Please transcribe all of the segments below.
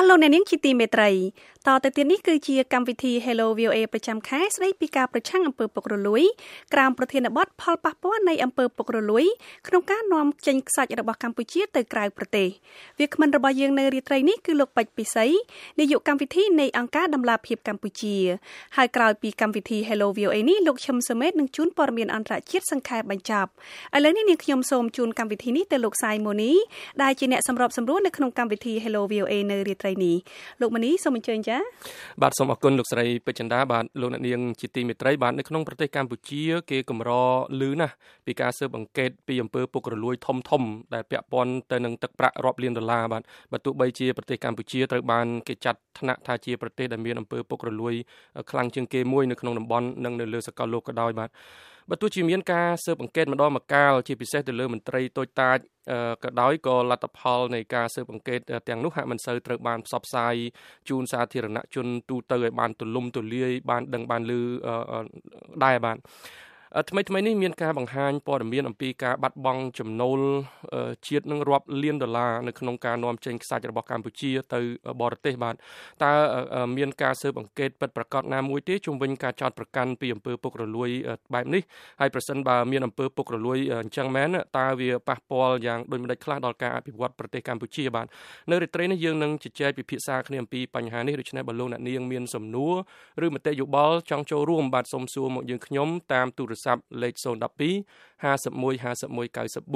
លោកអ្នកនាងជាទីមេត្រីតទៅទៀតនេះគឺជាកម្មវិធី Hello VOA ប្រចាំខែស្ដីពីការប្រឆាំងអំពើពុករលួយក្រោមប្រធានបទផលប៉ះពាល់នៃអំពើពុករលួយក្នុងការនាំចេញខ្សាច់របស់កម្ពុជាទៅក្រៅប្រទេសវាគ្មិនរបស់យើងនៅរាត្រីនេះគឺលោកពេជ្រពិសីនាយកកម្មវិធីនៃអង្គការដំឡាភិបកម្ពុជាហើយក្រោយពីកម្មវិធី Hello VOA នេះលោកឈឹមសមេតនឹងជួនព័ត៌មានអន្តរជាតិសង្ខេបបញ្ចប់ឥឡូវនេះនាងខ្ញុំសូមជូនកម្មវិធីនេះទៅលោកសាយម៉ូនីដែលជាអ្នកសម្របសម្រួលនៅក្នុងកម្មវិធី Hello VOA នៅរាត្រីនេះលោកម៉ានីសូមអញ្ជើញចា៎បាទសូមអរគុណលោកស្រីពេជ្រចន្ទាបាទលោកអ្នកនាងជាទីមេត្រីបាទនៅក្នុងប្រទេសកម្ពុជាគេកម្រឮណាស់ពីការស៊ើបអង្កេតពីអំពើពុករលួយធំដែលពាក់ព័ន្ធទៅនឹងទឹកប្រាក់រាប់លានដុល្លារបាទបើទោះបីជាប្រទេសកម្ពុជាត្រូវបានគេចាត់ថ្នាក់ថាជាប្រទេសដែលមានអំពើពុករលួយខ្លាំងជាងគេមួយនៅក្នុងតំបន់និងនៅលើសកលលោកក៏ដោយបាទបើទោះជាមានការស៊ើបអង្កេតម្ដងម្កាលជាពិសេសទៅលើមន្ត្រីតូចតាចក៏ដោយក៏លទ្ធផលនៃការស៊ើបអង្កេតទាំងនោះហាក់មិនសូវត្រូវបានផ្សព្វផ្សាយជូនសាធារណជនទូទៅឲ្យបានទូលំទូលាយបានដឹងបានឮដែរបាទថ្មីនេះមានការបង្ហាញព័ត៌មានអំពីការបាត់បង់ចំណូលជាតិនឹងរាប់លានដុល្លារនៅក្នុងការនាំចេញខ្សាច់របស់កម្ពុជាទៅបរទេសបាទតើមានការស៊ើបអង្កេតពិតប្រាកដណាមួយទេជុំវិញការចោទប្រកាន់ពីអំពើពុករលួយបែបនេះហើយប្រសិនបើមានអំពើពុករលួយអញ្ចឹងមែនតើវាប៉ះពាល់យ៉ាងដូចម្តេចខ្លះដល់ការអភិវឌ្ឍប្រទេសកម្ពុជាបាទនៅរាត្រីនេះយើងនឹងជជែកពិភាក្សាគ្នាអំពីបញ្ហានេះដូច្នេះបើលោកអ្នកនាងមានសំណួរឬមតិយោបល់ចង់ចូលរួមបាទសូមសួរមកយើងខ្ញុំតាមទូរស័ព្ទលេខ012 51 51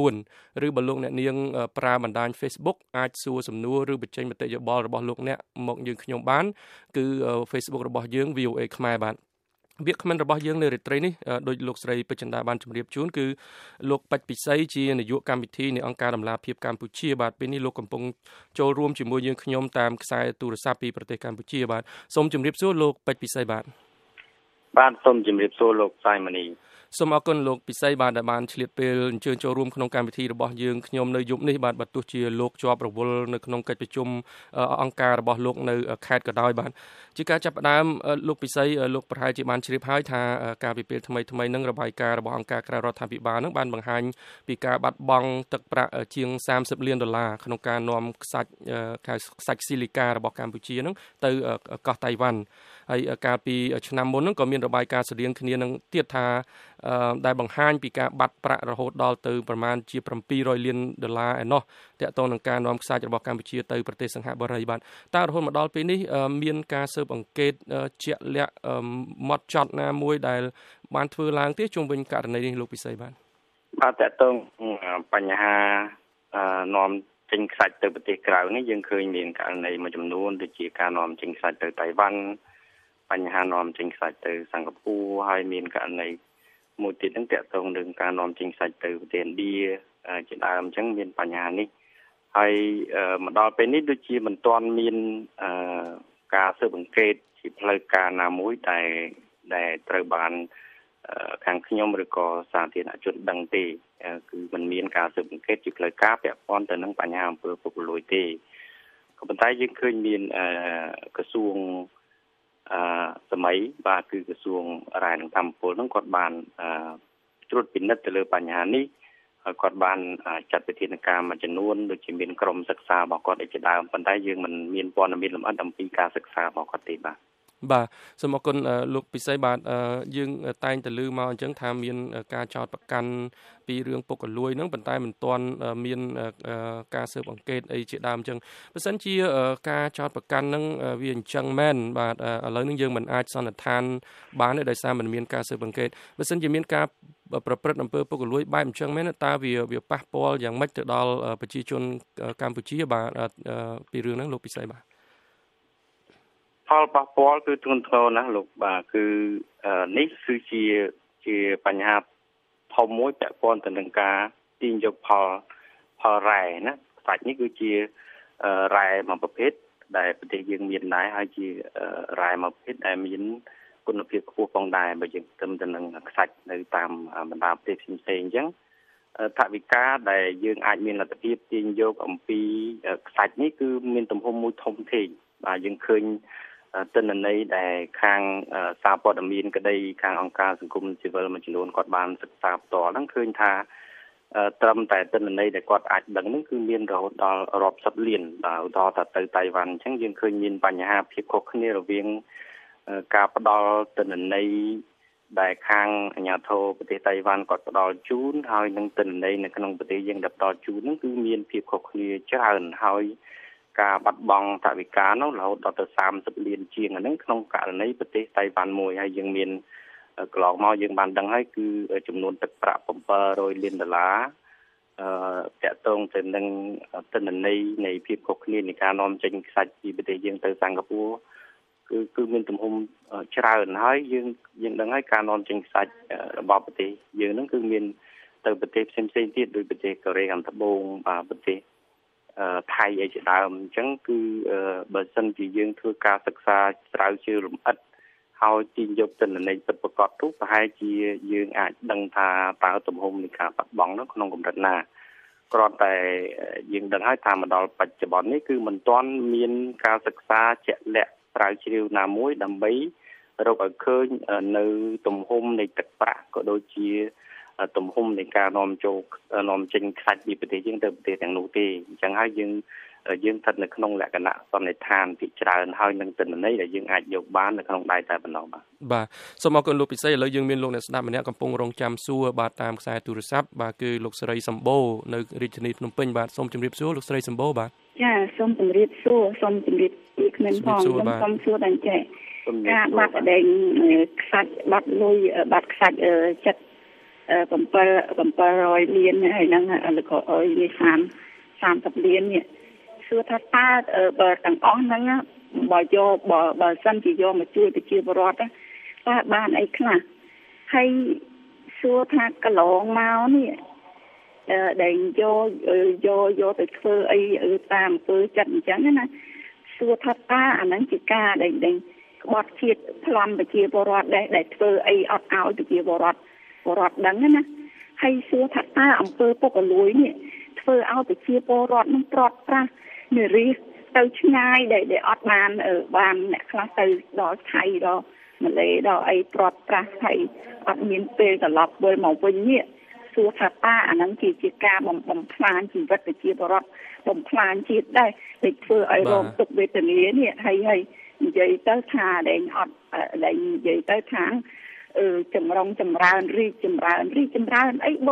94ឬបើលោកអ្នកនាងប្រើបណ្ដាញ Facebook អាចសួរសំណួរឬបញ្ចេញមតិយោបល់របស់លោកអ្នកមកយើងខ្ញុំបានគឺ Facebook របស់យើង VOA ខ្មែរបាទវាគ្មិនរបស់យើងនៅរាត្រីនេះដោយលោកស្រីពេជ្រចន្ទាបានជម្រាបជូនគឺលោកពេជ្រពិសីជានាយកកម្មវិធីនៃអង្គការដំឡាភិបកម្ពុជាបាទពេលនេះលោកកំពុងចូលរួមជាមួយយើងខ្ញុំតាមខ្សែទូរស័ព្ទពីប្រទេសកម្ពុជាបាទសូមជម្រាបសួរលោកពេជ្រពិសីបាទសូមជម្រាបសួរលោកសាយម៉ានីសូមអរគុណលោកពិសីបាទដែលបានឆ្លៀតពេលអញ្ជើញចូលរួមក្នុងកម្មវិធីរបស់យើងខ្ញុំនៅយប់នេះបាទបើទោះជាលោកជាប់រវល់នៅក្នុងកិច្ចប្រជុំអង្គការរបស់លោកនៅខេត្តក៏ដោយបាទជាការចាប់ផ្ដើមលោកពិសីលោកប្រហែលជាបានជ្រាបហើយថាការពិភាក្សាថ្មីនឹងរបាយការណ៍របស់អង្គការក្រៅរដ្ឋាភិបាលនឹងបានបង្ហាញពីការបាត់បង់ទឹកប្រាក់ជាង30លានដុល្លារក្នុងការនាំខ្សាច់ស៊ីលីការបស់កម្ពុជានឹងទៅកោះតៃវ៉ាន់ហើយកាលពីឆ្នាំមុនហ្នឹងក៏មានរបាយការណ៍ស្តៀងគ្នានឹងទៀតថាដែលបង្ហាញពីការបាត់ប្រាក់រហូតដល់ទៅប្រមាណជា700លានដុល្លារឯណោះទាក់ទងនឹងការនាំខ្សាច់របស់កម្ពុជាទៅប្រទេសសិង្ហបុរីបាទតើរហូតមកដល់ពេលនេះមានការស៊ើបអង្កេតជាក់លាក់ម៉ត់ចត់ណាមួយដែលបានធ្វើឡើងទេជុំវិញករណីនេះលោកពិសីបាទទាក់ទងបញ្ហានាំចេញខ្សាច់ទៅប្រទេសក្រៅនេះយើងឃើញមានករណីមួយចំនួនដូចជាការនាំចេញខ្សាច់ទៅតៃវ៉ាន់បញ្ហានាំចេញខ្សាច់ទៅសិង្ហបុរីហើយមានករណីមួយទៀតនឹងទាក់ទងនឹងការនាំចេញខ្សាច់ទៅប្រទេសឥណ្ឌាជាដើមអញ្ចឹងមានបញ្ហានេះហើយមកដល់ពេលនេះដូចជាមិនទាន់មានការស៊ើបអង្កេតជាផ្លូវការណាមួយដែលត្រូវបានខាងខ្ញុំឬក៏សាធារណជនដឹងទេគឺមិនមានការស៊ើបអង្កេតជាផ្លូវការពាក់ព័ន្ធទៅនឹងបញ្ហាអំពើពុករលួយទេក៏ប៉ុន្តែយើងឃើញមានក្រសួងសម័យបាទគឺក្រសួងរាយនឹងធម្មពលហ្នឹងគាត់បានត្រួតពិនិត្យទៅលើបញ្ហានេះហើយគាត់បានចាត់វិធានការមួយចំនួនដូចជាមានក្រុមសិក្សារបស់គាត់ជាដើមប៉ុន្តែយើងមិនមានព័ត៌មានលម្អិតអំពីការសិក្សារបស់គាត់ទេបាទសូមអរគុណលោកពិសីបាទយើងតែងតែឮមកអញ្ចឹងថាមានការចោទប្រកាន់ពីរឿងពុករលួយហ្នឹងប៉ុន្តែមិនទាន់មានការស៊ើបអង្កេតអីជាដើមអញ្ចឹងបើសិនជាការចោទប្រកាន់ហ្នឹងវាអញ្ចឹងមែនបាទឥឡូវនេះយើងមិនអាចសន្និដ្ឋានបានទេដោយសារមិនមានការស៊ើបអង្កេតបើសិនជាមានការប្រព្រឹត្តអំពើពុករលួយបែបអញ្ចឹងមែនតើវាប៉ះពាល់យ៉ាងម៉េចទៅដល់ប្រជាជនកម្ពុជាបាទពីរឿងហ្នឹងលោកពិសីបាទផលប៉ះពាល់គឺធ្ងន់ធ្ងរណាស់លោកបាទគឺនេះគឺជាបញ្ហាធំមួយពាក់ព័ន្ធទៅនឹងការទាញយកផលរ៉ែណាខ្សាច់នេះគឺជារ៉ែមួយប្រភេទដែលប្រទេសយើងមានដែរហើយជារ៉ែមួយប្រភេទដែលមានគុណភាពខ្ពស់ផងដែរបើយើងទៅនឹងខ្សាច់នៅតាមបណ្ដាប្រទេសផ្សេងៗអញ្ចឹងថវិកាដែលយើងអាចមានលទ្ធភាពទាញយកអំពីខ្សាច់នេះគឺមានទំហំមួយធំធេងបាទយើងឃើញទិន្នន័យដែលខាងសារព័ត៌មានក្តីខាងអង្គការសង្គមស៊ីវិលមួយចំនួនគាត់បានសិក្សាផ្ទាល់ហ្នឹងឃើញថាត្រឹមតែទិន្នន័យដែលគាត់អាចដឹងហ្នឹងគឺមានរហូតដល់រាប់សិបលានបាទឧទាហរណ៍ថាទៅតៃវ៉ាន់អញ្ចឹងយើងឃើញមានបញ្ហាភាពខុសគ្នារវាងការផ្ដល់ទិន្នន័យដែលខាងអាជ្ញាធរប្រទេសតៃវ៉ាន់គាត់ផ្ដល់ជូនហើយនឹងទិន្នន័យនៅក្នុងប្រទេសយើងដែលផ្ដល់ជូនហ្នឹងគឺមានភាពខុសគ្នាច្រើនហើយការបាត់បង់ថវិកានោះរហូតដល់ទៅ30លានជាងហ្នឹងក្នុងករណីប្រទេសតៃវ៉ាន់មួយហើយយើងមានកន្លងមកយើងបានដឹងហើយគឺចំនួនទឹកប្រាក់$700 លានតាក់ទងទៅនឹងទិន្នន័យនៃភាពខុសគ្នានៃការនាំចេញខ្សាច់ពីប្រទេសយើងទៅសិង្ហបុរីគឺមានទំហំច្រើនហើយយើងដឹងហើយការនាំចេញខ្សាច់របស់ប្រទេសយើងហ្នឹងគឺមានទៅប្រទេសផ្សេងៗទៀតដូចប្រទេសកូរ៉េខាងត្បូងប្រទេសថៃអីជាដើមអញ្ចឹងគឺបើសិនជាយើងធ្វើការសិក្សាស្រាវជ្រាវលម្អិតហើយទាញយកទិន្នន័យពិតប្រាកដនោះប្រហែលជាយើងអាចដឹងថាតើទំហំនៃការបាត់បង់នោះក្នុងកម្រិតណាគ្រាន់តែយើងដឹងហើយថាមកដល់បច្ចុប្បន្ននេះគឺមិនទាន់មានការសិក្សាជាក់លាក់ស្រាវជ្រាវណាមួយដើម្បីរកឲ្យឃើញនៅទំហំនៃទឹកប្រាក់ក៏ដូចជាទំហំនៃការនាំចេញខ្សាច់ពីប្រទេសយើងទៅប្រទេសទាំងនោះទេអញ្ចឹងហើយយើងស្ថិតនៅក្នុងលក្ខណៈសន្និដ្ឋានពីច្រើនហើយនឹងទិន្នន័យដែលយើងអាចយកបាននៅក្នុងដៃតែប៉ុណ្ណោះបាទសូមអរគុណលោកពិសេសឥឡូវយើងមានលោកអ្នកស្ដាប់ម្នាក់កំពុងរងចាំសួរបាទតាមខ្សែទូរស័ព្ទបាទគឺលោកស្រីសម្បូរនៅរាជធានីភ្នំពេញបាទសូមជម្រាបសួរលោកស្រីសម្បូរបាទចាសូមជម្រាបសួរសូមជម្រាបពីគ្មានផងសូមសួរដល់ចេះការបាត់ដែងខ្សាច់បាត់លុយបាត់ខ្សាច់ចិត្ត700លានហើយនឹងក៏អុយនេះ30លាននេះសួរថាតើបើទាំងអស់ហ្នឹងបើសិនជាយកមកជួយប្រជាពលរដ្ឋតើបានអីខ្លះហើយសួរថាកន្លងមកនេះដែលយកទៅធ្វើអីតាមអំពើចិត្តអញ្ចឹងណាសួរថាតើអាហ្នឹងជាការដែលក្បត់ជាតិប្លន់ប្រជាពលរដ្ឋដែលធ្វើអីអត់ឲ្យប្រជាពលរដ្ឋដឹងណាហើយសួរថាតើអំពើពុករលួយនេះធ្វើឲ្យប្រជាពលរដ្ឋនឹងប្រត់ប្រាស់នារីទៅឆ្ងាយដែលអត់បានអ្នកខ្លះទៅដល់ថៃដល់ម៉ាឡេដល់អីប្រត់ប្រាស់ហើយអត់មានពេលត្រឡប់វិលមកវិញនេះសួរថាតើអាហ្នឹងជាការបំផ្លាញជីវិតប្រជាពលរដ្ឋបំផ្លាញជាតិដែរដែលធ្វើឲ្យរងទុក្ខវេទនានេះហើយនិយាយទៅថាដែលអត់ដែលនិយាយទៅថាចម្រុងចម្រើនរីកចម្រើនអីប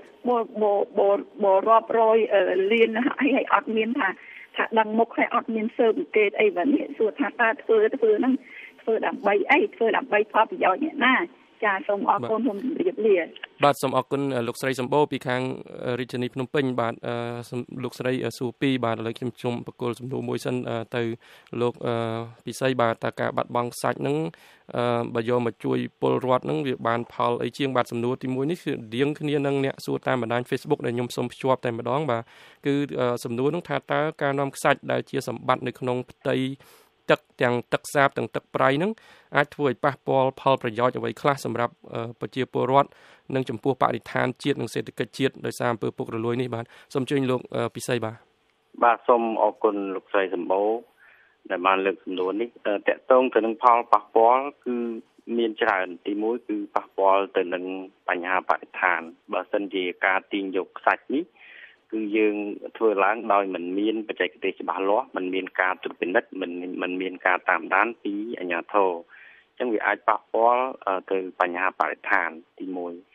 រាប់រយលានហើយអត់មានថាដឹងមុខហើយអត់មានស៊ើបអង្កេតអីវ៉ានេះសួរថាតើធ្វើហ្នឹងធ្វើដើម្បីអីធ្វើដើម្បីផលប្រយោជន៍អ្នកណាចាសូមអរគុណសូមជម្រាបលាបាទសូមអរគុណលោកស្រីសម្បូរពីខាងរាជធានីភ្នំពេញបាទលោកស្រីសួរពីបាទឥឡូវខ្ញុំបកគលសំណួរមួយសិនទៅលោកពិសីបាទតើការបាត់បង់សាច់ហ្នឹងបើយកមកជួយពលរដ្ឋហ្នឹងវាបានផលអីជាងបាទសំណួរទី1នេះគឺរៀងគ្នានឹងអ្នកសួរតាមបណ្ដាញ Facebook ដែលខ្ញុំសូមភ្ជាប់តែម្ដងបាទគឺសំណួរហ្នឹងថាតើការនាំខ្សាច់ដែលជាសម្បត្តិនៅក្នុងផ្ទៃទឹកទាំងទឹកសាបទាំងទឹកប្រៃហ្នឹងអាចធ្វើឲ្យប៉ះពាល់ផលប្រយោជន៍អ្វីខ្លះសម្រាប់ប្រជាពលរដ្ឋនិងចំពោះបរិស្ថានជាតិនិងសេដ្ឋកិច្ចជាតិដោយសារអំពើពុករលួយនេះបាទសូមអញ្ជើញលោកពិសីបាទសូមអរគុណលោកស្រីសម្បូរដែលបានលើកសំណួរនេះតកតងទៅនឹងផលប៉ះពាល់គឺមានច្រើនទី1គឺប៉ះពាល់ទៅនឹងបញ្ហាបរិស្ថានបើសិនជាការទាញយកខ្សាច់នេះគឺយើងធ្វើឡើងដោយមិនមានបច្ចេកទេសច្បាស់លាស់មិនមានការត្រួតពិនិត្យមិនមានការតាមដានពីអាជ្ញាធរអញ្ចឹងវាអាចប៉ះពាល់ទៅបញ្ហាបរិស្ថានទី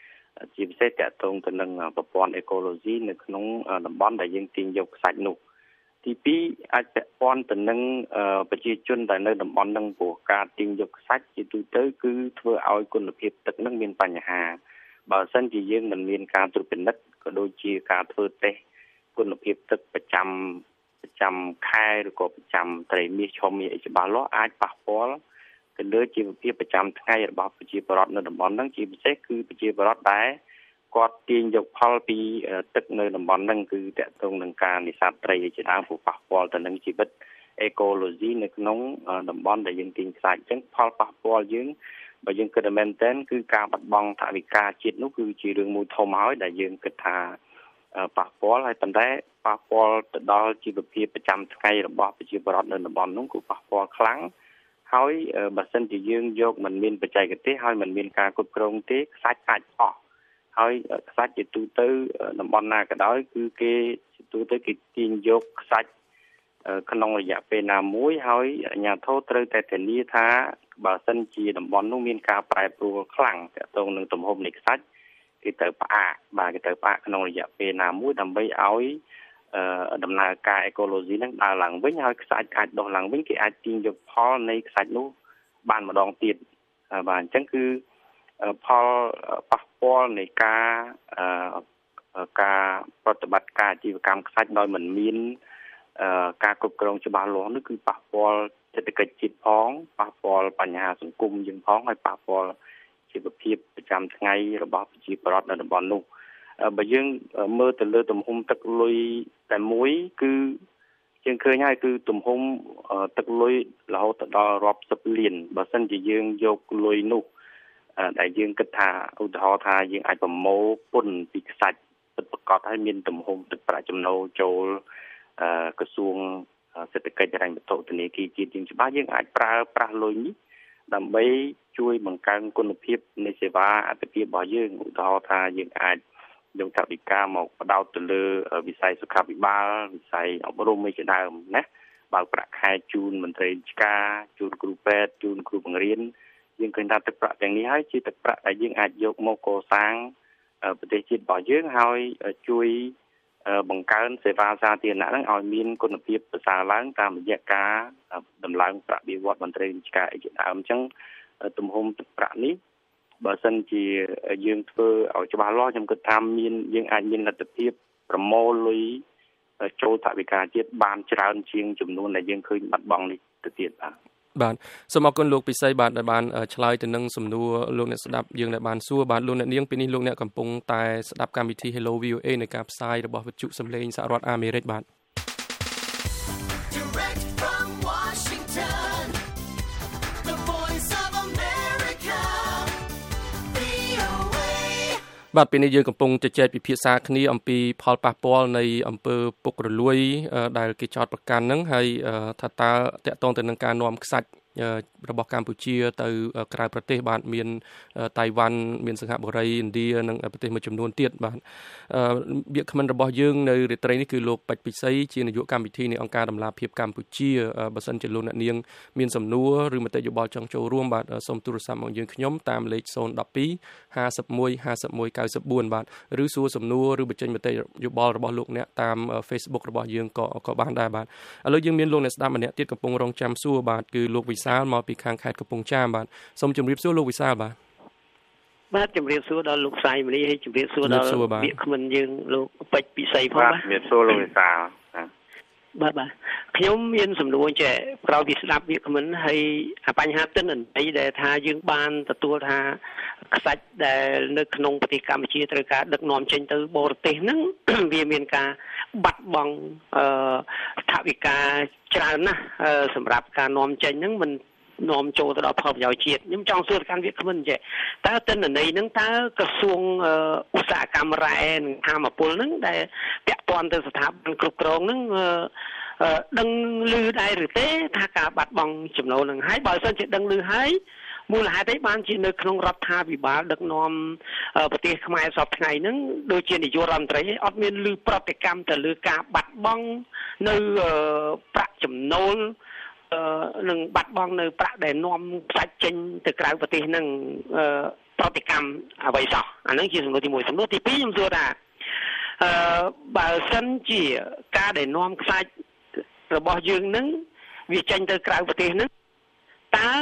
1ជាពិសេសតកតងទៅនឹងប្រព័ន្ធអេកូឡូស៊ីនៅក្នុងតំបន់ដែលយើងទាញយកខ្សាច់នោះទី2អាចពាក់ព័ន្ធទៅនឹងប្រជាជនដែលនៅតំបន់ហ្នឹងព្រោះការទាញយកខ្សាច់ជាទូទៅគឺធ្វើឲ្យគុណភាពទឹកហ្នឹងមានបញ្ហាបើសិនជាយើងមិនមានការត្រួតពិនិត្យក៏ដូចជាការធ្វើតេស្តគុណភាពទឹកប្រចាំខែឬក៏ប្រចាំត្រីមាសឈុំមាសអីច្បាស់លាស់អាចប៉ះពាល់ទៅលើជីវភាពប្រចាំថ្ងៃរបស់ប្រជាពលរដ្ឋនៅតំបន់ហ្នឹងជាពិសេសគឺប្រជាពលរដ្ឋដែលគាត់ទាញយកផលពីទឹកនៅតំបន់ហ្នឹងគឺតកតងនឹងការនេសាទត្រីជាដើមព្រោះប៉ះពាល់ទៅនឹងជីវិតអេកូឡូស៊ីនៅក្នុងតំបន់ដែលយើងទាញខ្សាច់អញ្ចឹងផលប៉ះពាល់យើងបើយើងគិតមែនតើគឺការបាត់បង់ថវិកាជាតិនោះគឺជារឿងមួយធំហើយដែលយើងគិតថាប៉ះពាល់ហើយប៉ុន្តែប៉ះពាល់ទៅដល់ជីវភាពប្រចាំថ្ងៃរបស់ប្រជាពលរដ្ឋនៅតំបន់នោះគឺប៉ះពាល់ខ្លាំងហើយបើសិនជាយើងយកមិនមានបច្ចេកទេសហើយមិនមានការគ្រប់គ្រងទេខ្សាច់អាចអស់ហើយខ្សាច់ជាទូទៅតំបន់ណាក៏ដោយគឺគេជាទូទៅគេទាញយកខ្សាច់ក្នុងរយៈពេលណាមួយហើយអាជ្ញាធរត្រូវតែធានាថាបើសិនជាតំបន់នោះមានការប្រែប្រួលខ្លាំងទាក់ទងនឹងទំហំនៃខ្សាច់គេត្រូវផ្អាកក្នុងរយៈពេលណាមួយដើម្បីឲ្យដំណើរការអេកូឡូស៊ីហ្នឹងដើរឡើងវិញហើយខ្សាច់អាចដុះឡើងវិញគេអាចទាញយកផលនៃខ្សាច់នោះបានម្ដងទៀតបាទអញ្ចឹងគឺផលប៉ះពាល់នៃការប្រតិបត្តិការអាជីវកម្មខ្សាច់ដោយមិនមានការគ្រប់គ្រងច្បាស់លាស់នោះគឺប៉ះពាល់សេដ្ឋកិច្ចជាតិផងប៉ះពាល់បញ្ហាសង្គមយើងផងហើយប៉ះពាល់ជីវភាពប្រចាំថ្ងៃរបស់ប្រជាពលរដ្ឋនៅតំបន់នោះបើយើងមើលទៅលើទំហំទឹកលុយតែមួយគឺយើងឃើញហើយគឺទំហំទឹកលុយរហូតដល់រាប់សិបលានបើសិនជាយើងយកលុយនោះដែលយើងគិតថាឧទាហរណ៍ថាយើងអាចប្រមូលពន្ធពីខ្សាច់ពិតប្រាកដហើយមានទំហំទឹកប្រាក់ចំណូលចូលក្រសួងសេដ្ឋកិច្ចហិរញ្ញវត្ថុធនាគារជាតិយើងច្បាស់យើងអាចប្រើប្រាស់លុយនេះដើម្បីជួយបង្កើនគុណភាពនៃសេវាអាទិភាពរបស់យើងឧទាហរណ៍ថាយើងអាចយកថវិកាមកបដោតទៅលើវិស័យសុខាភិបាលវិស័យអប់រំជាដើមណាបើប្រាក់ខែជូនមន្ត្រីរាជការជូនគ្រូពេទ្យជូនគ្រូបង្រៀនយើងឃើញថាទឹកប្រាក់ទាំងនេះហើយជាទឹកប្រាក់ដែលយើងអាចយកមកកសាងប្រទេសជាតិរបស់យើងហើយជួយបង្កើនសេវាសាធារណៈហ្នឹងឲ្យមានគុណភាពប្រសើរឡើងតាមរយៈការដំឡើងប្រាក់បៀវត្សមន្ត្រីរាជការជាដើមអញ្ចឹងទំហំទឹកប្រាក់នេះបើសិនជាយើងធ្វើឲ្យច្បាស់លាស់ខ្ញុំគិតថាយើងអាចមានលទ្ធភាពប្រមូលលុយចូលថវិកាជាតិបានច្រើនជាងចំនួនដែលយើងឃើញបាត់បង់នេះទៅទៀតបាទសូមអរគុណលោកពិសីបាទដែលបានឆ្លើយទៅនឹងសំណួរលោកអ្នកស្ដាប់យើងដែលបានសួរបាទលោកអ្នកនាងពេលនេះលោកអ្នកកំពុងតែស្ដាប់កម្មវិធី Hello VOA នៃការផ្សាយរបស់វិទ្យុសំឡេងសហរដ្ឋអាមេរិកបាទបាទពេលនេះយើងកំពុងជជែកពិភាក្សាគ្នាអំពីផលប៉ះពាល់នៃអំពើពុករលួយដែលគេចោទប្រកាន់ហ្នឹងហើយថាតើតកតងទៅនឹងការនាំខ្សាច់របស់កម្ពុជាទៅក្រៅប្រទេសបាទមានតៃវ៉ាន់មានសិង្ហបុរីឥណ្ឌានិងប្រទេសមួយចំនួនទៀតបាទវាគ្មិនរបស់យើងនៅរាត្រីនេះគឺលោកពេជ្រពិសីជានាយកកម្មវិធីនៃអង្គការដំណាភៀបកម្ពុជាបើសិនជាលោកអ្នកនាងមានសំណួរឬមតិយោបល់ចង់ចូលរួមបាទសូមទូរស័ព្ទមកយើងខ្ញុំតាមលេខ012 51 51 94បាទឬសួរសំណួរឬបញ្ចេញមតិយោបល់របស់លោកអ្នកតាម Facebook របស់យើងក៏បានដែរបាទឥឡូវយើងមានលោកអ្នកស្ដាប់ម្នាក់ទៀតកំពុងរងចាំសួរបាទគឺលោកវិសាលមកពីខាងខេត្តកំពង់ចាមបាទសូមជម្រាបសួរលោកវិសាលបាទជម្រាបសួរដល់លោកសាយមនីហើយជម្រាបសួរដល់វាគ្មិនយើងលោកពេជ្រពិសីផងបាទជម្រាបសួរលោកវិសាលបាទខ្ញុំមានសំណួរចេះក្រោយពីស្ដាប់វាគ្មិនហើយបញ្ហាទិន្នន័យដែលថាយើងបានទទួលថាខ្សាច់ដែលនៅក្នុងប្រទេសកម្ពុជាត្រូវការដឹកនាំចេញទៅបរទេសហ្នឹងវាមានការបាត់បង់ថវិកាច្រើនណាស់សម្រាប់ការនាំចេញហ្នឹងមិននាំចូលទៅដល់ផលប្រយោជន៍ជាតិខ្ញុំចង់សួរកាន់វាគ្មិនចេះតើទិន្នន័យហ្នឹងតើក្រសួងឧស្សាហកម្មរ៉ែនិងធម្មពលហ្នឹងដែលពាក់ព័ន្ធទៅស្ថាប័នគ្រប់គ្រងហ្នឹងដឹងឮដែរឬទេថាការបាត់បង់ចំណូលនឹងហើយបើមិនជាដឹងឮហើយមូលហេតុអីបានជានៅក្នុងរដ្ឋាភិបាលដឹកនាំប្រទេសខ្មែរសពថ្ងៃហ្នឹងដូចជានាយករដ្ឋមន្ត្រីអត់មានឮប្រតិកម្មទៅលើការបាត់បង់នៅប្រាក់ចំណូលនឹងបាត់បង់នៅប្រាក់ដែលនាំផ្សាច់ចេញទៅក្រៅប្រទេសហ្នឹងប្រតិកម្មអ្វីសោះអាហ្នឹងជាសំណួរទី1សំណួរទី2ខ្ញុំសួរថាបើសិនជាការដែលនាំខ្សាច់របស់យើងហ្នឹងវាចេញទៅក្រៅប្រទេសហ្នឹងតើ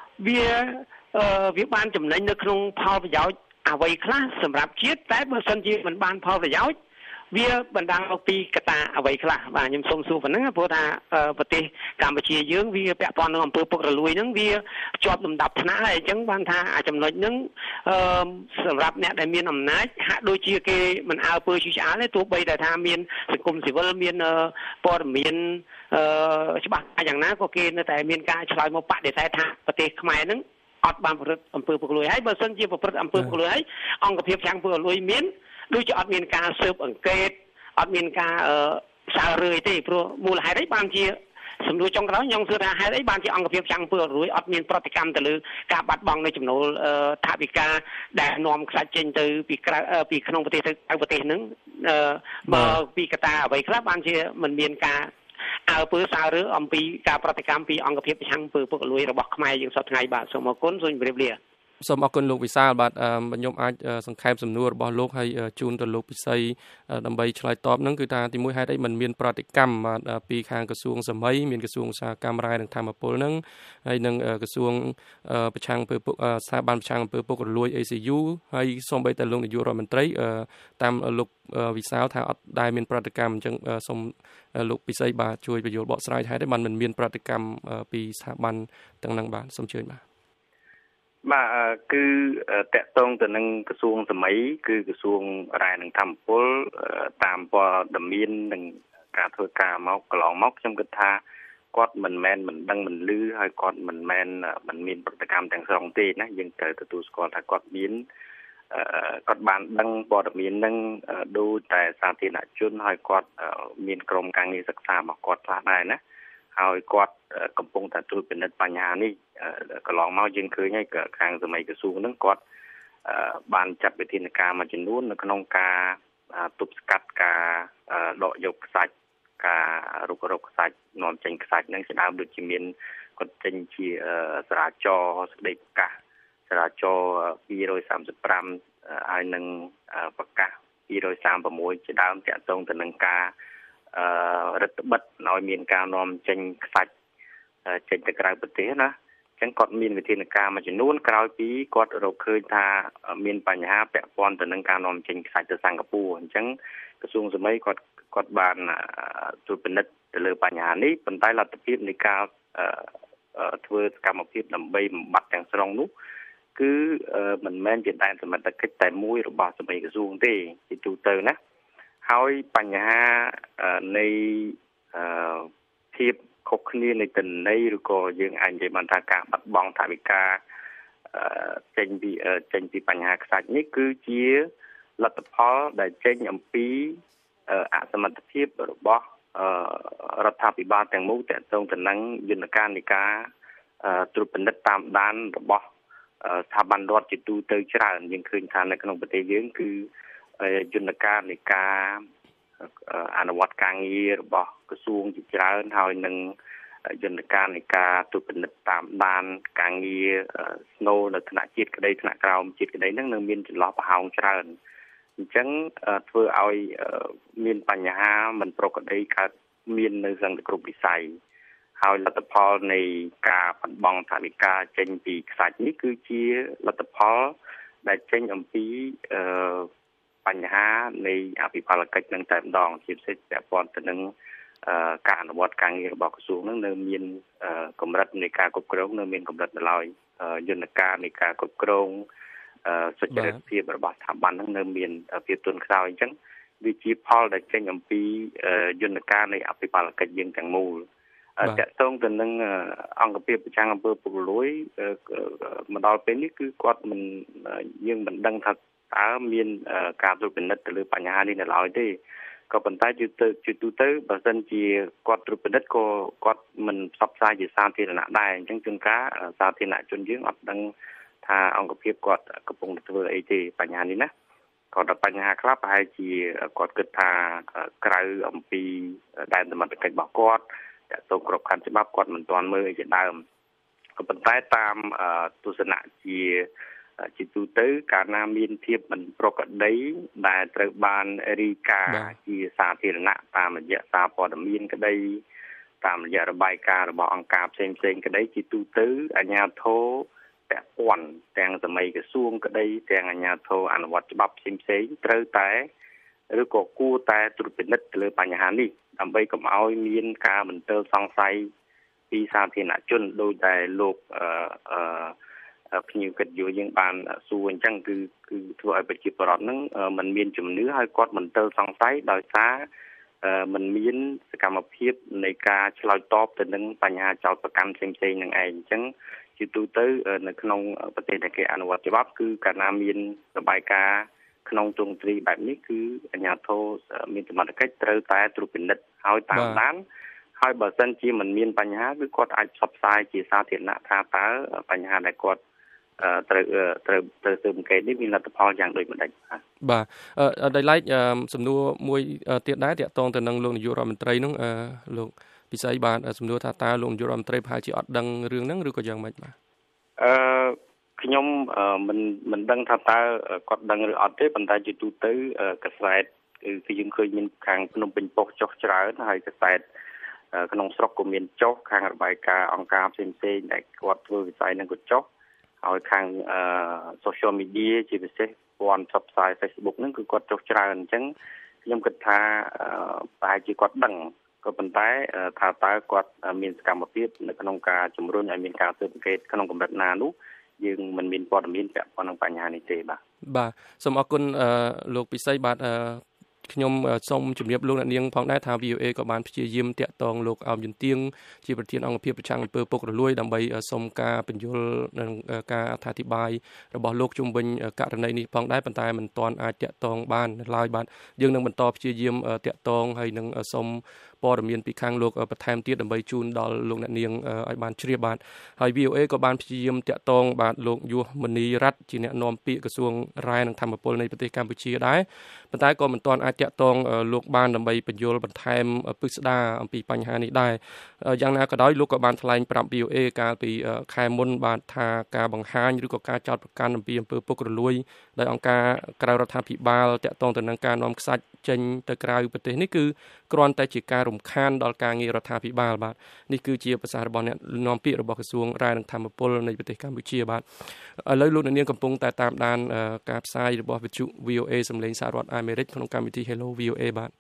វាបានចំណេញនៅក្នុងផលប្រយោជន៍អ្វីខ្លះសម្រាប់ជាតិតែបើសិនជាមិនបានផលប្រយោជន៍វាបណ្ដាលមកពីកត្តាអ្វីខ្លះបាទខ្ញុំសូមសួរប៉ុណ្ណឹងព្រោះថាប្រទេសកម្ពុជាយើងវាពាក់ព័ន្ធនឹងអំពើពុករលួយហ្នឹងវាជាប់លំដាប់ថ្នាក់ហើយអញ្ចឹងបានថាចំណុចហ្នឹងសម្រាប់អ្នកដែលមានអំណាចហាក់ដូចជាគេមិនអើពើជឿឆ្អាលទេទោះបីតែថាមានសង្គមស៊ីវិលមានព័ត៌មានច្បាស់យ៉ាងណាក៏គេនៅតែមានការឆ្លើយមកបដិសេធថាប្រទេសខ្មែរហ្នឹងអត់បានប្រព្រឹត្តអំពើពុករលួយហើយបើសិនជាប្រព្រឹត្តអំពើពុករលួយហើយអង្គភាពខាងពុករលួយមានដូចជាអត់មានការស៊ើបអង្កេតអត់មានការសើរើយទេព្រោះមូលហេតុអីបានជាសំណួរចុងក្រោយខ្ញុំសួរថាហេតុអីបានជាអង្គភាពចាំងអំពើពុករលួយអត់មានប្រតិកម្មទៅលើការបាត់បង់នៃចំណូលថវិកាដែលនាំខ្សាច់ចេញទៅពីក្រៅពីក្នុងប្រទេសទៅក្រៅប្រទេសហ្នឹងមកពីកត្តាអ្វីខ្លះបានជាមិនមានការអើពើសាររឿងអំពីការប្រតិកម្មពីអង្គភាពប្រឆាំងអំពើពុករលួយរបស់ខ្មែរយើងសពថ្ងៃបាទសូមអរគុណសូមជម្រាបលាសូមអរគុណលោកវិសាលបាទខ្ញុំអាចសង្ខេបសំណួររបស់លោកហើយជូនទៅលោកពិសីដើម្បីឆ្លើយតបហ្នឹងគឺថាទីមួយហេតុអីមិនមានប្រតិកម្មបាទពីខាងក្រសួងសម័យមានក្រសួងឧស្សាហកម្មរ៉ែនិងធម្មពលហ្នឹងហើយនឹងក្រសួងប្រឆាំងអំពើស្ថាប័នប្រឆាំងអំពើពុករលួយ ACU ហើយសូម្បីតែលោកនាយករដ្ឋមន្ត្រីតាមលោកវិសាលថាអត់ដែលមានប្រតិកម្មអញ្ចឹងសូមលោកពិសីបាទជួយបញ្យល់បកស្រាយហេតុអីបានមិនមានប្រតិកម្មពីស្ថាប័នទាំងហ្នឹងបាទសូមជឿបាទបាទគឺតកតងទៅនឹងក្រសួងសម័យគឺក្រសួងរ៉ែនិងធម្មពលតាមព័ត៌មាននិងការធ្វើការមកកន្លងមកខ្ញុំគិតថាគាត់មិនមែនមិនដឹងមិនឮហើយគាត់មិនមែនមិនមានប្រតិកម្មទាំងស្រុងទេណាយើងត្រូវទទួលស្គាល់ថាគាត់មានគាត់បានដឹងព័ត៌មាននឹងដូចតែសាធារណជនហើយគាត់មានក្រុមការងារសិក្សារបស់គាត់ខ្លះដែរណាហើយគាត់កំពុងតែត្រួតពិនិត្យបញ្ហានេះកន្លងមកយើងឃើញហើយខាងសម័យក្រសួងហ្នឹងគាត់បានចាត់វិធានការមួយចំនួននៅក្នុងការទប់ស្កាត់ការដកយកខ្សាច់ការរុករកខ្សាច់នាំចេញខ្សាច់ហ្នឹងជាដើមដូចជាមានគាត់ចេញជាចរាចរណ៍សេចក្តីប្រកាសចរាចរណ៍235ហើយនឹងប្រកាស236ជាដើមទាក់ទងទៅនឹងការរដ្ឋបិទឲ្យមានការនាំចេញខ្សាច់ចេញទៅក្រៅប្រទេសណាអញ្ចឹងគាត់មានវិធានការមួយចំនួនក្រោយពីគាត់រកឃើញថាមានបញ្ហាពាក់ព័ន្ធទៅនឹងការនាំចេញខ្សាច់ទៅសិង្ហបុរីអញ្ចឹងក្រសួងសម័យគាត់បានត្រួតពិនិត្យទៅលើបញ្ហានេះប៉ុន្តែលទ្ធភាពនៃការធ្វើសកម្មភាពដើម្បីបំបត្តិទាំងស្រុងនោះគឺមិនមែនជាដែនសមត្ថកិច្ចតែមួយរបស់សម័យក្រសួងទេជាទូទៅណាហើយបញ្ហានៃភាពខុសគ្នានៃទិន្នន័យឬក៏យើងអាចនិយាយបានថាការបាត់បង់ថវិកាចេញពីបញ្ហាខ្សាច់នេះគឺជាលទ្ធផលដែលចេញអំពីអសមត្ថភាពរបស់រដ្ឋាភិបាលទាំងមូលទាក់ទងទៅនឹងយន្តការនៃការត្រួតពិនិត្យតាមដានរបស់ស្ថាប័នរដ្ឋជាទូទៅច្រើនយើងឃើញថានៅក្នុងប្រទេសយើងគឺយន្តការនៃការអនុវត្តការងាររបស់ក្រសួងជាច្រើនហើយនឹងយន្តការនៃការត្រួតពិនិត្យតាមដានការងារស្នូលនៅថ្នាក់ជាតិក្តីថ្នាក់ក្រោមជាតិក្តីហ្នឹងនៅមានចន្លោះប្រហោងច្រើនអញ្ចឹងធ្វើឲ្យមានបញ្ហាមិនប្រក្រតីកើតមាននៅសង្កត់គ្រប់វិស័យហើយលទ្ធផលនៃការបាត់បង់ថវិកាចេញពីខ្សាច់នេះគឺជាលទ្ធផលដែលចេញអំពីបញ្ហានៃអភិបាលកិច្ចនឹងតែម្ដងជាពិសេសពាក់ព័ន្ធទៅនឹងការអនុវត្តការងាររបស់ក្រសួងនឹងនៅមានកម្រិតនៃការគ្រប់គ្រងនៅមានកម្រិតនៅឡើយយន្តការនៃការគ្រប់គ្រងសុចរិតភាពរបស់ស្ថាប័ននឹងនៅមានភាពទន់ខ្សោយអញ្ចឹងវាជាផលដែលចេញអំពីយន្តការនៃអភិបាលកិច្ចយើងទាំងមូលតកតងទៅនឹងអង្គភាពប្រឆាំងអំពើពុករលួយមកដល់ពេលនេះគឺគាត់យើងមិនដឹងថាតើមានការត្រួតពិនិត្យទៅលើបញ្ហានេះនៅឡើយទេក៏ប៉ុន្តែជាទូទៅបើសិនជាគាត់ត្រួតពិនិត្យក៏គាត់មិនផ្សព្វផ្សាយជាសាធារណៈដែរអញ្ចឹងជួនកាលសាធារណជនយើងអត់ដឹងថាអង្គភាពគាត់កំពុងធ្វើអីទេបញ្ហានេះណាក៏ដល់បញ្ហាខ្លះប្រហែលជាគាត់គិតថាក្រៅអំពីដែនសមត្ថកិច្ចរបស់គាត់តែទៅគ្រប់ខណ្ឌច្បាប់គាត់មិនទាន់មើលអីជាដើមក៏ប៉ុន្តែតាមទស្សនៈជាទូទៅកាលណាមានភាពមិនប្រក្រតីដែលត្រូវបានរាយការណ៍ជាសាធារណៈតាមរយៈសារព័ត៌មានក្តីតាមរយៈរបាយការណ៍របស់អង្គការផ្សេងៗក្តីជាទូទៅអាជ្ញាធរពាក់ព័ន្ធទាំងសម័យក្រសួងក្តីទាំងអាជ្ញាធរអនុវត្តច្បាប់ផ្សេងៗត្រូវតែឬក៏គួរតែត្រួតពិនិត្យទៅលើបញ្ហានេះដើម្បីកុំឲ្យមានការមន្ទិលសង្ស័យពីសាធារណជនដោយតែលោកភ្ញៀវកិត្តិយសយើងបានសួរអញ្ចឹងគឺធ្វើឲ្យប្រជាពលរដ្ឋហ្នឹងมันមានជំនឿហើយគាត់មន្ទិលសង្ស័យដោយសារมันមានសកម្មភាពនៃការឆ្លើយតបទៅនឹងបញ្ហាចោទប្រកាន់ផ្សេងៗនឹងឯងអញ្ចឹងជាទូទៅនៅក្នុងប្រទេសដែលគេអនុវត្តច្បាប់គឺកាលណាមានរបាយការណ៍ក្នុងទ្រង់ទ្រីបែបនេះគឺអាជ្ញាធរមានសមត្ថកិច្ចត្រូវតែត្រួតពិនិត្យឲ្យតាមដានហើយបើសិនជាមិនមានបញ្ហាគឺគាត់អាចផ្សព្វផ្សាយជាសាធារណៈថាតើបញ្ហាដែលគាត់ត្រូវស៊ើបអង្កេតនេះមានលទ្ធផលយ៉ាងដូចម្ដេចបាទដោយឡែកសំណួរមួយទៀតដែរតាក់ទងទៅនឹងលោកនាយករដ្ឋមន្ត្រីនោះលោកពិសីបាទសំណួរថាតើលោកនាយករដ្ឋមន្ត្រីប្រហែលជាអត់ដឹងរឿងហ្នឹងឬក៏យ៉ាងម៉េចបាទខ្ញុំមិនដឹងថាតើគាត់ដឹងឬអត់ទេប៉ុន្តែជាទូទៅកាសែតគឺយើងឃើញមានខាងភ្នំពេញប៉ុស្តិ៍ចុះច្រើនហើយកាសែតក្នុងស្រុកក៏មានចុះខាងរបាយការណ៍អង្គការផ្សេងៗដែលគាត់ធ្វើវិស័យហ្នឹងក៏ចុះហើយខាងsocial media ជាពិសេសព័ន្ធផ្សព្វផ្សាយ Facebook ហ្នឹងគឺគាត់ចុះច្រើនអញ្ចឹងខ្ញុំគិតថាប្រហែលជាគាត់ដឹងក៏ប៉ុន្តែថាតើគាត់មានសកម្មភាពនៅក្នុងការជំរុញឲ្យមានការស៊ើបអង្កេតក្នុងកម្រិតណានោះយើងមិនមានព័ត៌មានពាក់ព័ន្ធនឹងបញ្ហានេះទេបាទសូមអរគុណលោកពិសីបាទខ្ញុំសូមជម្រាបលោកអ្នកនាងផងដែរថា VOA ក៏បានព្យាយាមតាក់ទងលោកអោមយុនទៀងជាប្រធានអង្គភិបប្រឆាំងអំពើពុករលួយដើម្បីសូមការបញ្យល់និងការអធិប្បាយរបស់លោកជុំវិញករណីនេះផងដែរប៉ុន្តែមិនទាន់អាចតាក់ទងបានឡើយបាទយើងនឹងបន្តព្យាយាមតាក់ទងហើយនឹងសូមព័ត៌មានពីខាងលោកបន្ថែមទៀតដើម្បីជូនដល់លោកអ្នកនាងឲ្យបានជ្រាបបាទហើយ VOA ក៏បានព្យាយាមតាក់ទងបាទលោកយុសមនីរ័ត្នជាអ្នកនាំពាក្យក្រសួងរាយនិងធម្មពលនៃប្រទេសកម្ពុជាដែរប៉ុន្តែក៏មិនទាន់អាចតាក់ទងលោកបានដើម្បីបញ្យល់បន្ថែមពិស្ដារអំពីបញ្ហានេះដែរយ៉ាងណាក៏ដោយលោកក៏បានថ្លែងប្រាប់ VOA កាលពីខែមុនបាទថាការបង្ហាញឬក៏ការចោទប្រកាន់អំពីអំពើពុករលួយដោយអង្គការក្រៅរដ្ឋាភិបាលតាក់ទងទៅនឹងការនាំខ្សាច់ចេញទៅក្រៅប្រទេសនេះគឺគ្រាន់តែជាការរំខានដល់ការងាររដ្ឋាភិបាលបាទនេះគឺជាប្រសាសន៍របស់អ្នកនាំពាក្យរបស់ក្រសួងរាយនិងធម្មពលនៃប្រទេសកម្ពុជាបាទឥឡូវលោកអ្នកនាងកំពុងតែតាមដានការផ្សាយរបស់វិទ្យុ VOA សម្លេងសហរដ្ឋអាមេរិកក្នុងកម្មវិធី Hello VOA បាទ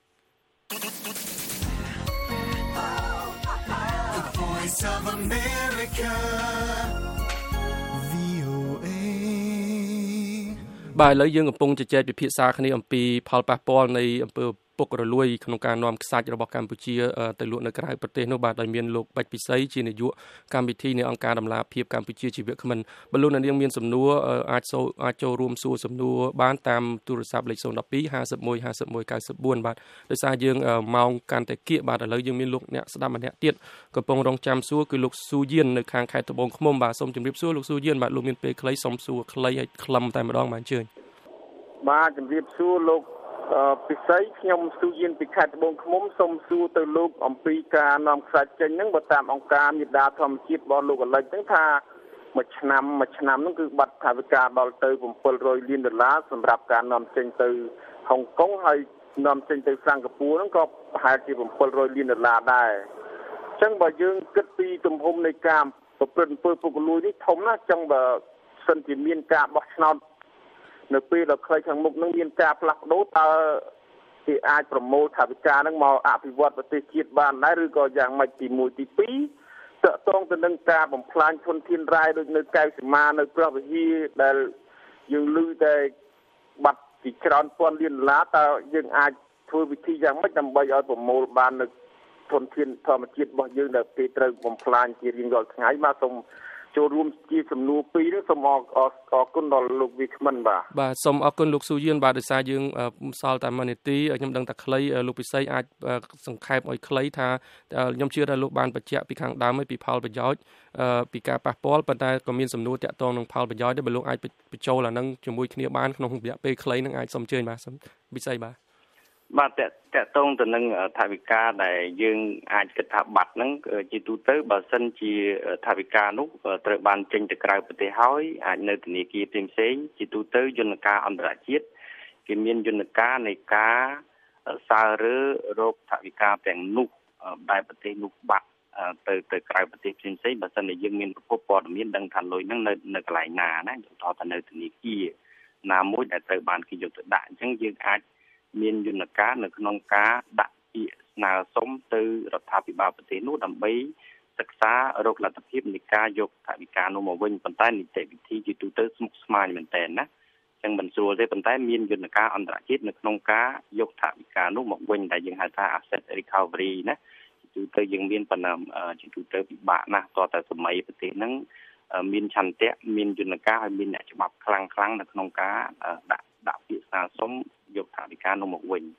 បាទឥឡូវយើងកំពុងជជែកពិភាក្សាគ្នាអំពីផលប៉ះពាល់នៃអំពើពុករលួយក្នុងការនាំខ្សាច់របស់កម្ពុជាទៅលក់នៅក្រៅប្រទេសនោះបាទដោយមានលោកបាច់ពិសីជានាយកកម្មវិធីនៃអង្គការដំឡាភិបកម្ពុជាជីវៈគ្មិនបើលោកអ្នកនាងមានសំណួរអាចចូលរួមសួរសំណួរបានតាមទូរស័ព្ទលេខ012 51 51 94បាទដោយសារយើងម៉ោងកាន់តែគៀកបាទឥឡូវយើងមានលោកអ្នកស្ដាប់ម្នាក់ទៀតកំពុងរងចាំសួរគឺលោកស៊ូយៀននៅខាងខេត្តត្បូងឃ្មុំបាទសូមជម្រាបសួរលោកស៊ូយៀនបាទលោកមានពេលខ្លីសូមសួរខ្លីឲ្យខ្លឹមតែម្ដងបាទអញ្ជើញបាទជម្រាបសួរលោកពិសីខ្ញុំស៊ូយៀនពីខេត្តត្បូងឃ្មុំសូមសួរទៅលោកអំពីការនាំខ្សាច់ចេញហ្នឹងបើតាមអង្គការមេដាធម្មជាតិរបស់លោកអាលិចហ្នឹងថាមួយឆ្នាំហ្នឹងគឺបាត់ថវិកាដល់ទៅ$700 លានសម្រាប់ការនាំចេញទៅហុងកុងហើយនាំចេញទៅសិង្ហបុរីហ្នឹងក៏ប្រហែលជា$700 លានដែរអញ្ចឹងបើយើងគិតពីទំហំនៃការប្រព្រឹត្តអំពើពុករលួយនេះធំណាស់អញ្ចឹងបើសិនជាមានការបោះឆ្នោតនៅពេលដល់ខ្លីខាងមុខនឹងមានការផ្លាស់ប្ដូរតើគេអាចប្រមូលថវិកានឹងមកអភិវឌ្ឍប្រទេសជាតិបានដែរឬក៏យ៉ាងម៉េចទី1ទី2តកតងទៅនឹងការបំផ្លាញធនធានរ៉ែដូចនៅកែវសីមានៅប្រវវិហារដែលយើងឮតែបាត់ពីច្រើនពាន់លាន$តើយើងអាចធ្វើវិធីយ៉ាងម៉េចដើម្បីឲ្យប្រមូលបាននៅធនធានធម្មជាតិរបស់យើងដែលគេត្រូវបំផ្លាញជារៀងរាល់ថ្ងៃបាទសូមចូលរួមជាសំណួរពីរនេះសូមអរគុណដល់លោកវិក្មិនបាទសូមអរគុណលោកស៊ូយៀនបាទដោយសារយើងសល់តែ1នាទីខ្ញុំដឹងតែខ្លីលោកពិសីអាចសង្ខេបឲ្យខ្លីថាខ្ញុំជឿថាលោកបានបញ្ជាក់ពីខាងដើមហើយពីផលប្រយោជន៍ពីការប៉ះពាល់ប៉ុន្តែក៏មានសំណួរតាក់ទងនឹងផលប្រយោជន៍ដែរបើលោកអាចបញ្ចូលអានឹងជាមួយគ្នាបានក្នុងរយៈពេលខ្លីនឹងអាចសូមអញ្ជើញបាទពិសីបាទតកតងទៅនឹងថវិកាដែលយើងអាចគិតថាបាត់ហ្នឹងជាទូទៅបើសិនជាថវិកានោះត្រូវបានចេញទៅក្រៅប្រទេសហើយអាចនៅធនាគារផ្សេងជាទូទៅយន្តការអន្តរជាតិគេមានយន្តការនៃការសាររើរកថវិកាទាំងនោះដែលប្រទេសនោះបាត់ទៅក្រៅប្រទេសផ្សេងបើសិនជាយើងមានប្រភពព័ត៌មានដឹងថាលុយហ្នឹងនៅកន្លែងណាណាយើងថានៅធនាគារណាមួយដែលត្រូវបានគេយកទៅដាក់អញ្ចឹងយើងអាចមានយន្តការនៅក្នុងការដាក់ពាក្យស្នើសុំទៅរដ្ឋាភិបាលប្រទេសនោះដើម្បីសិក្សារកលទ្ធភាពនៃការយកថវិកានោះមកវិញប៉ុន្តែនីតិវិធីជាទូទៅស្មុគស្មាញមែនទែនណាអញ្ចឹងមិនស្រួលទេប៉ុន្តែមានយន្តការអន្តរជាតិនៅក្នុងការយកថវិកានោះមកវិញដែលយើងហៅថា asset recovery ណាជាទូទៅយើងមានប៉ុណ្ណាជាទូទៅពិបាកណាស់តតែសម័យប្រទេសហ្នឹងមានឆន្ទៈមានយន្តការហើយមានអ្នកច្បាប់ខ្លាំងនៅក្នុងការដាក់ពាក្យស្នើសុំយកថវិកានោះមកវិញបាទ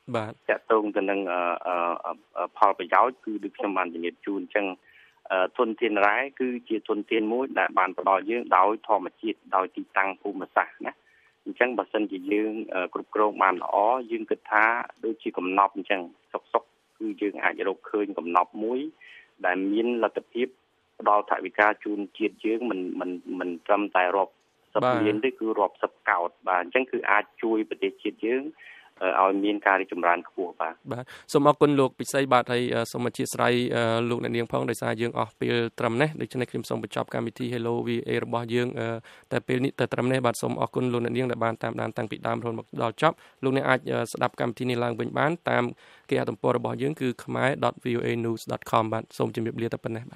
បាទតកតងទៅនឹងផលប្រយោជន៍គឺដូចខ្ញុំបានជំរាបជូនអញ្ចឹងធនធានរ៉ែគឺជាធនធានមួយដែលបានផ្ដល់យើងដោយធម្មជាតិដោយទីតាំងភូមិសាស្ត្រណាអញ្ចឹងបើសិនជាយើងគ្រប់គ្រងបានល្អយើងគិតថាដូចជាកំណប់អញ្ចឹងសុកគឺយើងអាចរកឃើញកំណប់មួយដែលមានលទ្ធភាពផ្ដល់ថវិកាជូនជាតិយើងមិនត្រឹមតែរាប់សិបលានទេគឺរាប់សិបកោតបាទអញ្ចឹងគឺអាចជួយប្រទេសជាតិយើងឲ្យមានការរីកចម្រើនខ្ពស់បាទសូមអរគុណលោកពិសីបាទហើយសូមអធិស្ឋានលោកអ្នកនាងផងដោយសារយើងអស់ពេលត្រឹមនេះដូច្នេះខ្ញុំសូមបញ្ចប់កម្មវិធី Hello VA របស់យើងតែពេលនេះតែត្រឹមនេះបាទសូមអរគុណលោកអ្នកនាងដែលបានតាមដានតាំងពីដើមរហូតមកដល់ចប់លោកអ្នកអាចស្ដាប់កម្មវិធីនេះឡើងវិញបានតាមគេហទំព័ររបស់យើងគឺ khmae.voanews.com បាទសូមជម្រាបលាតែប៉ុណ្ណេះ